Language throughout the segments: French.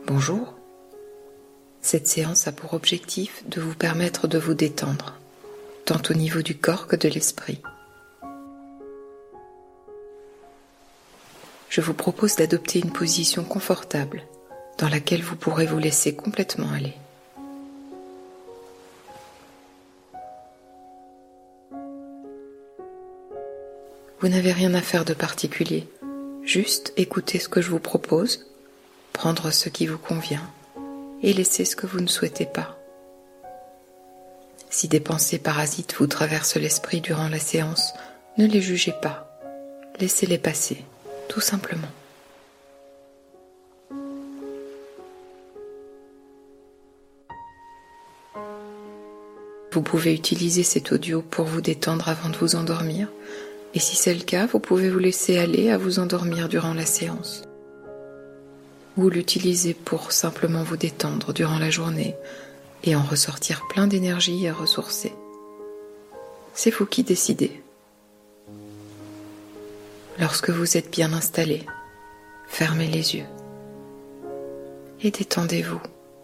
Bonjour. Cette séance a pour objectif de vous permettre de vous détendre, tant au niveau du corps que de l'esprit. Je vous propose d'adopter une position confortable dans laquelle vous pourrez vous laisser complètement aller. Vous n'avez rien à faire de particulier, juste écouter ce que je vous propose, prendre ce qui vous convient et laisser ce que vous ne souhaitez pas. Si des pensées parasites vous traversent l'esprit durant la séance, ne les jugez pas, laissez-les passer, tout simplement. Vous pouvez utiliser cet audio pour vous détendre avant de vous endormir, et si c'est le cas, vous pouvez vous laisser aller à vous endormir durant la séance. Ou l'utiliser pour simplement vous détendre durant la journée et en ressortir plein d'énergie et ressourcée. C'est vous qui décidez. Lorsque vous êtes bien installé, fermez les yeux et détendez-vous.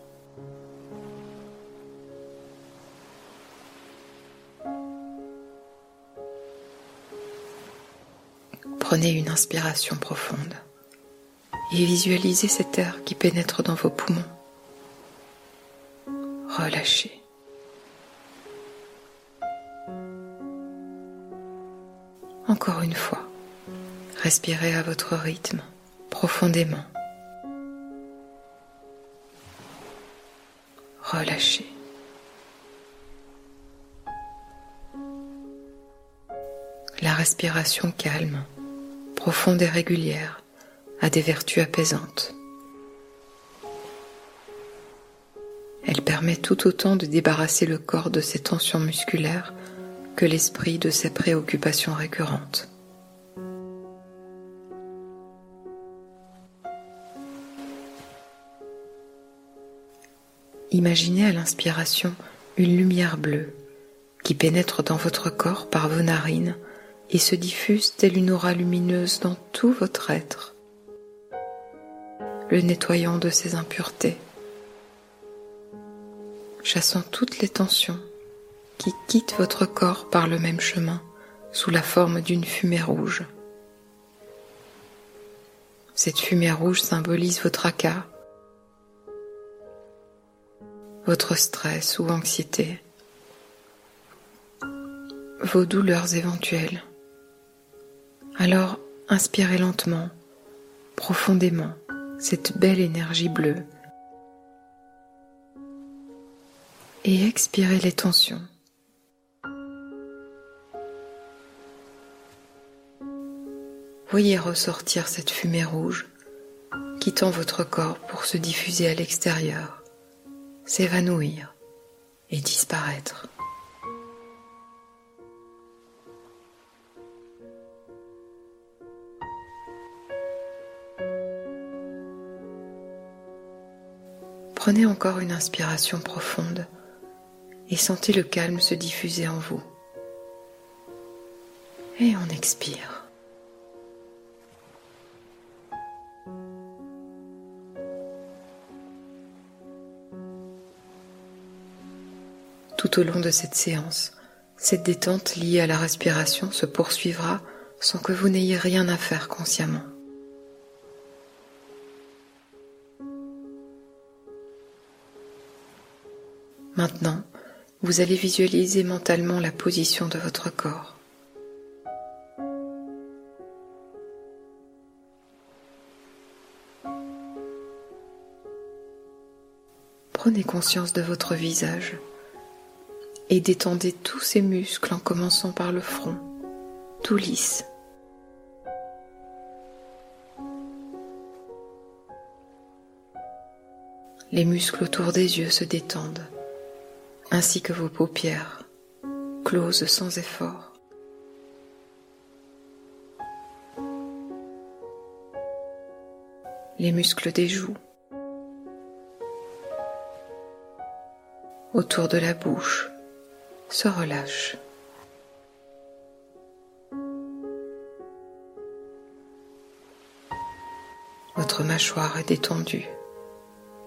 Prenez une inspiration profonde et visualisez cet air qui pénètre dans vos poumons. Relâchez. Encore une fois, respirez à votre rythme, profondément. Relâchez. La respiration calme, profonde et régulière, a des vertus apaisantes. Elle permet tout autant de débarrasser le corps de ses tensions musculaires que l'esprit de ses préoccupations récurrentes. Imaginez à l'inspiration une lumière bleue qui pénètre dans votre corps par vos narines et se diffuse telle une aura lumineuse dans tout votre être, le nettoyant de ses impuretés, chassant toutes les tensions qui quittent votre corps par le même chemin sous la forme d'une fumée rouge. Cette fumée rouge symbolise votre tracas, votre stress ou anxiété, vos douleurs éventuelles. Alors, inspirez lentement, profondément, cette belle énergie bleue et expirez les tensions. Voyez ressortir cette fumée rouge, quittant votre corps pour se diffuser à l'extérieur, s'évanouir et disparaître. Prenez encore une inspiration profonde et sentez le calme se diffuser en vous. Et on expire. Tout au long de cette séance, cette détente liée à la respiration se poursuivra sans que vous n'ayez rien à faire consciemment. Maintenant, vous allez visualiser mentalement la position de votre corps. Prenez conscience de votre visage et détendez tous ses muscles en commençant par le front, tout lisse. Les muscles autour des yeux se détendent, ainsi que vos paupières, closes sans effort. Les muscles des joues, autour de la bouche, se relâchent. Votre mâchoire est détendue,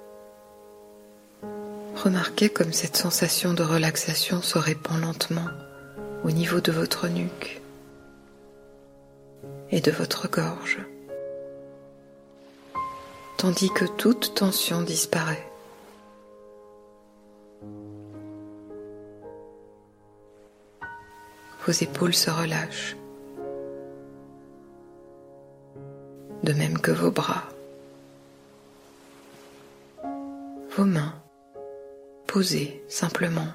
Remarquez comme cette sensation de relaxation se répand lentement au niveau de votre nuque et de votre gorge, tandis que toute tension disparaît. Vos épaules se relâchent, de même que vos bras, vos mains posées simplement.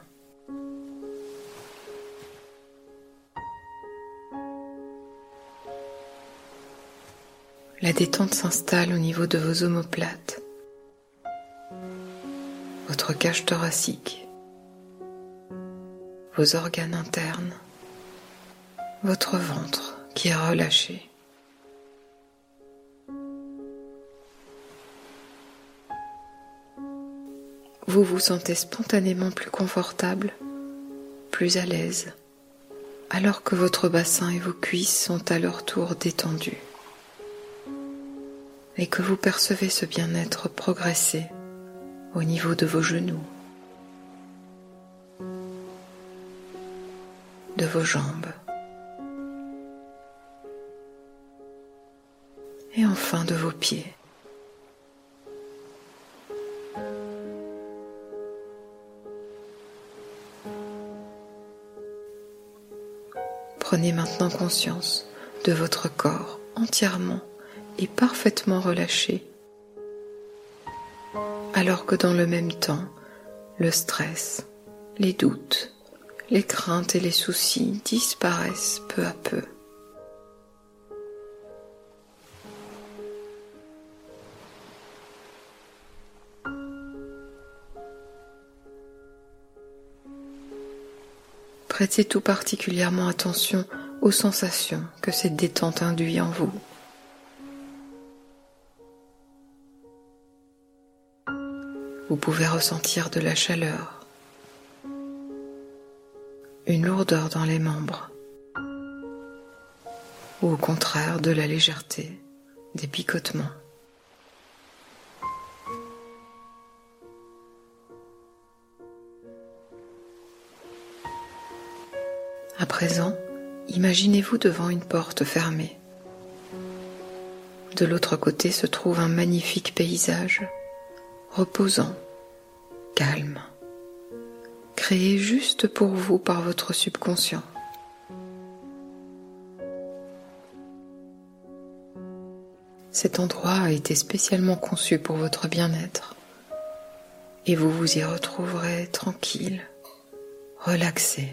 La détente s'installe au niveau de vos omoplates, votre cage thoracique, vos organes internes, votre ventre qui est relâché. Vous vous sentez spontanément plus confortable, plus à l'aise, alors que votre bassin et vos cuisses sont à leur tour détendus, et que vous percevez ce bien-être progresser au niveau de vos genoux, de vos jambes, et enfin de vos pieds. Prenez maintenant conscience de votre corps entièrement et parfaitement relâché, alors que dans le même temps, le stress, les doutes, les craintes et les soucis disparaissent peu à peu. Prêtez tout particulièrement attention aux sensations que cette détente induit en vous. Vous pouvez ressentir de la chaleur, une lourdeur dans les membres, ou au contraire de la légèreté, des picotements. À présent, imaginez-vous devant une porte fermée. De l'autre côté se trouve un magnifique paysage, reposant, calme, créé juste pour vous par votre subconscient. Cet endroit a été spécialement conçu pour votre bien-être et vous vous y retrouverez tranquille, relaxé,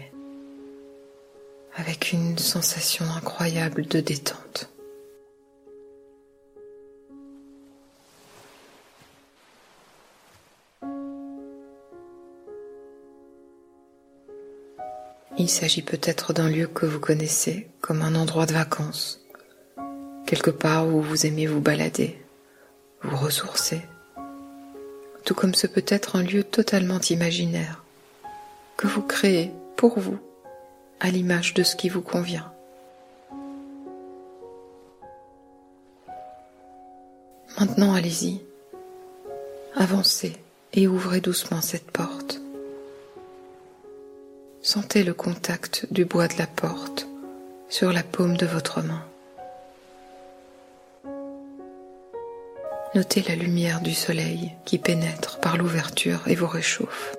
avec une sensation incroyable de détente. Il s'agit peut-être d'un lieu que vous connaissez comme un endroit de vacances, quelque part où vous aimez vous balader, vous ressourcer, tout comme ce peut être un lieu totalement imaginaire, que vous créez pour vous, à l'image de ce qui vous convient. Maintenant, allez-y, avancez et ouvrez doucement cette porte. Sentez le contact du bois de la porte sur la paume de votre main. Notez la lumière du soleil qui pénètre par l'ouverture et vous réchauffe.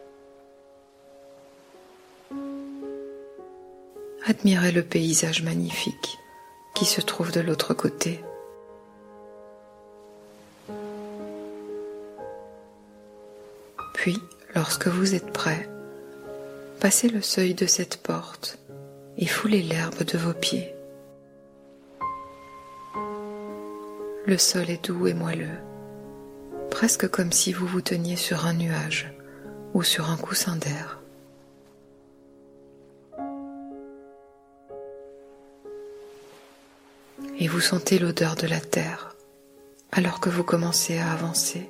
Admirez le paysage magnifique qui se trouve de l'autre côté. Puis, lorsque vous êtes prêt, passez le seuil de cette porte et foulez l'herbe de vos pieds. Le sol est doux et moelleux, presque comme si vous vous teniez sur un nuage ou sur un coussin d'air. Et vous sentez l'odeur de la terre alors que vous commencez à avancer.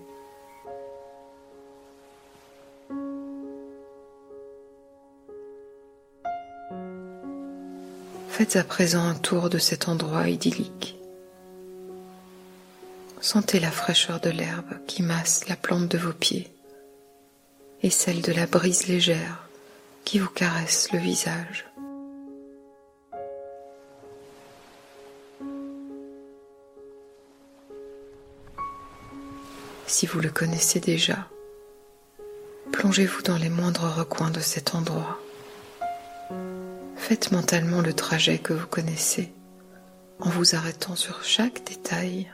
Faites à présent un tour de cet endroit idyllique. Sentez la fraîcheur de l'herbe qui masse la plante de vos pieds, et celle de la brise légère qui vous caresse le visage. Si vous le connaissez déjà, plongez-vous dans les moindres recoins de cet endroit. Faites mentalement le trajet que vous connaissez en vous arrêtant sur chaque détail.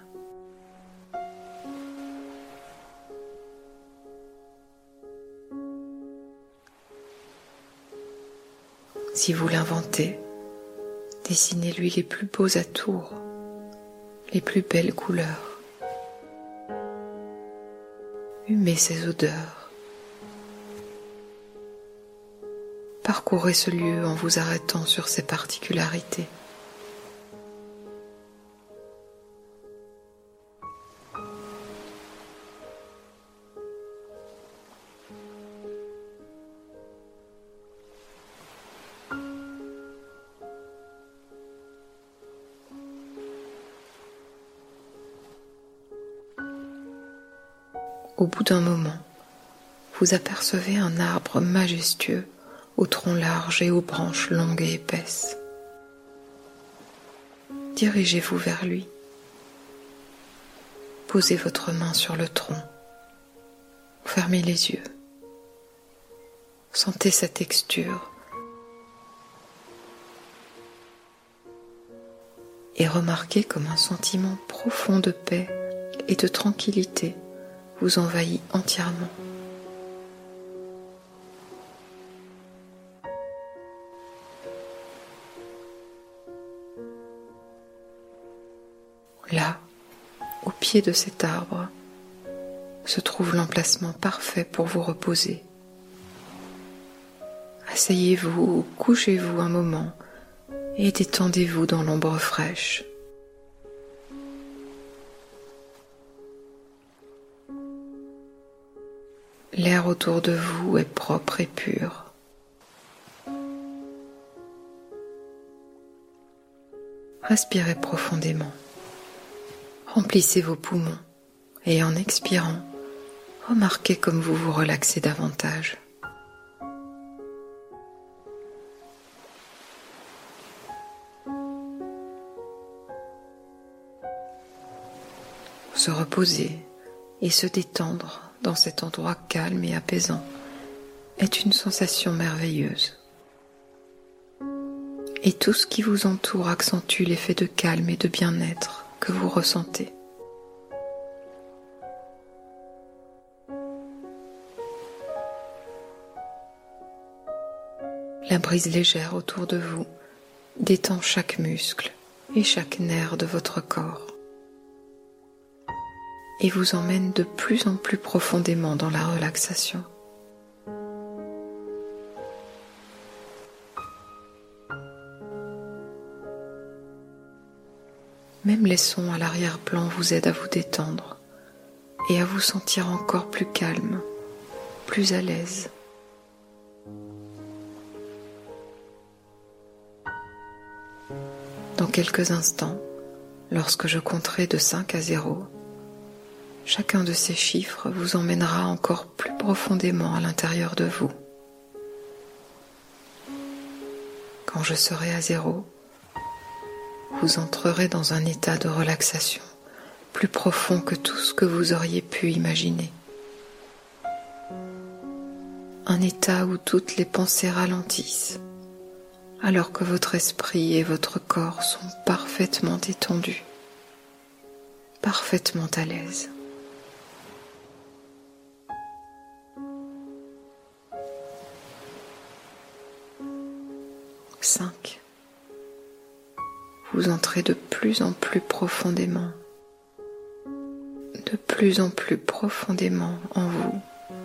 Si vous l'inventez, dessinez-lui les plus beaux atours, les plus belles couleurs. Humez ses odeurs. Parcourez ce lieu en vous arrêtant sur ses particularités. Au bout d'un moment, vous apercevez un arbre majestueux au tronc large et aux branches longues et épaisses. Dirigez-vous vers lui. Posez votre main sur le tronc. Fermez les yeux. Sentez sa texture et remarquez comme un sentiment profond de paix et de tranquillité vous envahit entièrement. Là, au pied de cet arbre, se trouve l'emplacement parfait pour vous reposer. Asseyez-vous ou couchez-vous un moment et détendez-vous dans l'ombre fraîche. L'air autour de vous est propre et pur. Respirez profondément. Remplissez vos poumons et en expirant, remarquez comme vous vous relaxez davantage. Se reposer et se détendre dans cet endroit calme et apaisant est une sensation merveilleuse. Et tout ce qui vous entoure accentue l'effet de calme et de bien-être que vous ressentez. La brise légère autour de vous détend chaque muscle et chaque nerf de votre corps et vous emmène de plus en plus profondément dans la relaxation. Même les sons à l'arrière-plan vous aident à vous détendre et à vous sentir encore plus calme, plus à l'aise. Dans quelques instants, lorsque je compterai de 5 à 0, chacun de ces chiffres vous emmènera encore plus profondément à l'intérieur de vous. Quand je serai à 0, vous entrerez dans un état de relaxation plus profond que tout ce que vous auriez pu imaginer. Un état où toutes les pensées ralentissent, alors que votre esprit et votre corps sont parfaitement détendus, parfaitement à l'aise. Vous entrez de plus en plus profondément en vous.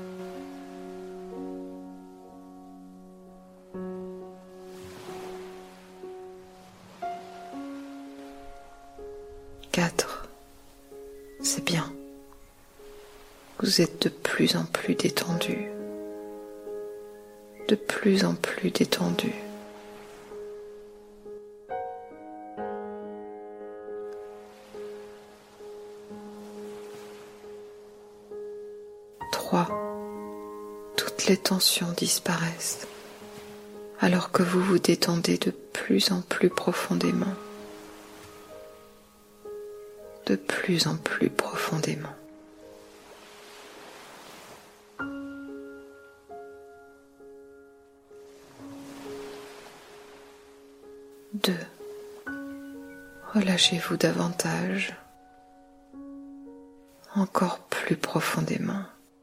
4, c'est bien. Vous êtes de plus en plus détendu. De plus en plus détendu. 3, tout toutes les tensions disparaissent, alors que vous vous détendez de plus en plus profondément, de plus en plus profondément. Deux. Relâchez-vous davantage, encore plus profondément.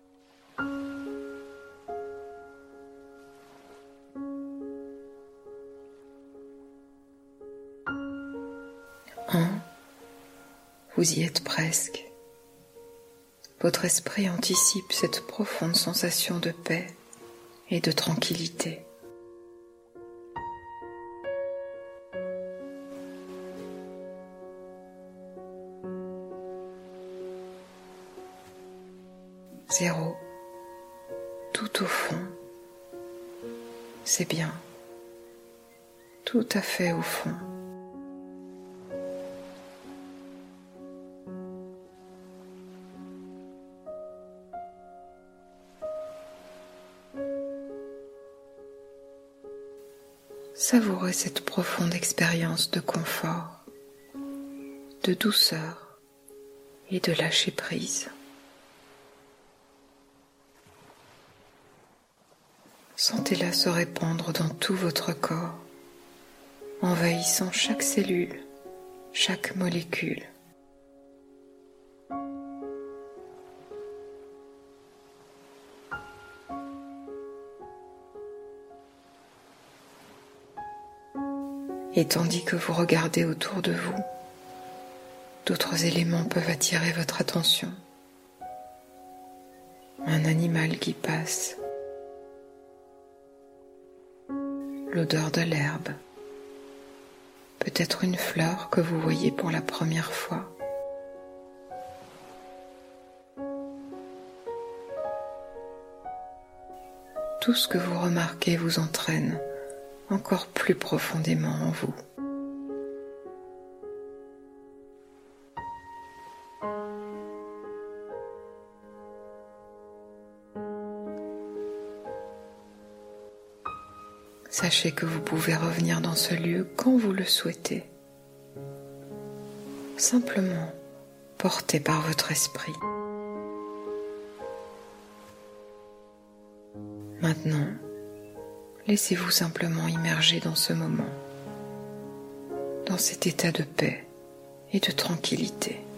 1. Vous y êtes presque. Votre esprit anticipe cette profonde sensation de paix et de tranquillité. 0. Tout au fond. C'est bien. Tout à fait au fond. Savourez cette profonde expérience de confort, de douceur et de lâcher prise. Sentez-la se répandre dans tout votre corps, envahissant chaque cellule, chaque molécule. Et tandis que vous regardez autour de vous, d'autres éléments peuvent attirer votre attention. Un animal qui passe, l'odeur de l'herbe, peut-être une fleur que vous voyez pour la première fois. Tout ce que vous remarquez vous entraîne encore plus profondément en vous. Sachez que vous pouvez revenir dans ce lieu quand vous le souhaitez, simplement porté par votre esprit. Maintenant, laissez-vous simplement immerger dans ce moment, dans cet état de paix et de tranquillité.